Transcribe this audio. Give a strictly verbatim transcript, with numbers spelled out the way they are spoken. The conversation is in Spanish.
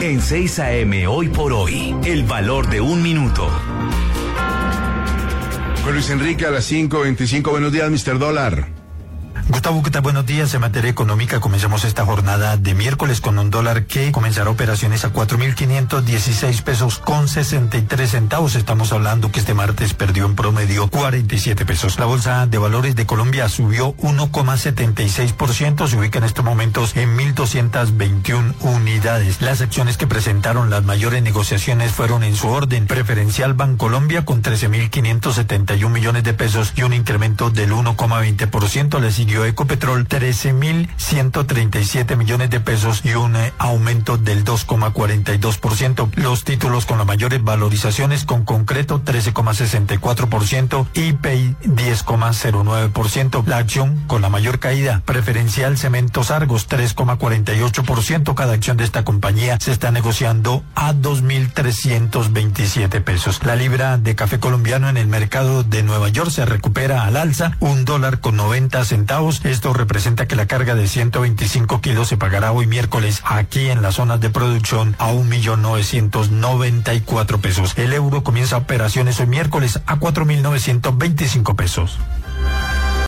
En seis A M hoy por hoy, el valor de un minuto. Con Luis Enrique a las cinco veinticinco. Buenos días, mister Dólar. Gustavo, ¿qué tal? Buenos días. En materia económica comenzamos esta jornada de miércoles con un dólar que comenzará operaciones a cuatro mil quinientos dieciséis pesos con sesenta y tres centavos. Estamos hablando que este martes perdió en promedio cuarenta y siete pesos. La Bolsa de Valores de Colombia subió uno coma setenta y seis por ciento, se ubica en estos momentos en mil doscientas veintiuna unidades. Las acciones que presentaron las mayores negociaciones fueron en su orden: Preferencial Bancolombia con trece mil quinientos setenta y un millones de pesos y un incremento del uno coma veinte por ciento. Le siguió Ecopetrol, trece mil ciento treinta y siete millones de pesos y un eh, aumento del dos coma cuarenta y dos por ciento. Los títulos con las mayores valorizaciones: con Concreto trece coma sesenta y cuatro por ciento, I P I diez coma cero nueve por ciento. La acción con la mayor caída: Preferencial Cementos Argos tres coma cuarenta y ocho por ciento. Cada acción de esta compañía se está negociando a dos mil trescientos veintisiete pesos. La libra de café colombiano en el mercado de Nueva York se recupera al alza, un dólar con noventa centavos. Esto representa que la carga de ciento veinticinco kilos se pagará hoy miércoles aquí en las zonas de producción a un millón novecientos noventa y cuatro pesos. El euro comienza operaciones hoy miércoles a cuatro mil novecientos veinticinco pesos.